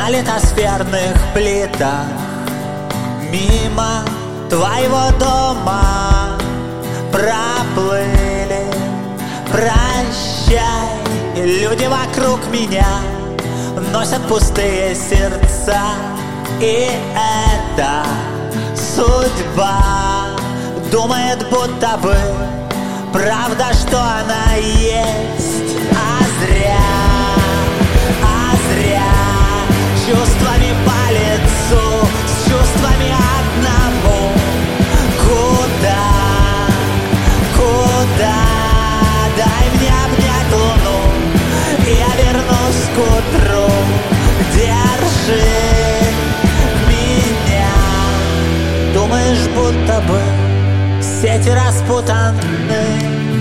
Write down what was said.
на литосферных плитах мимо твоего дома проплыли. Прощай, люди вокруг меня носят пустые сердца, и это судьба. Думает, будто бы правда, что она есть, а зря чувствами по лицу, с чувствами одному. Куда? Дай мне обнять луну, и я вернусь к утру. Держи меня. Думаешь, будто бы сети распутаны,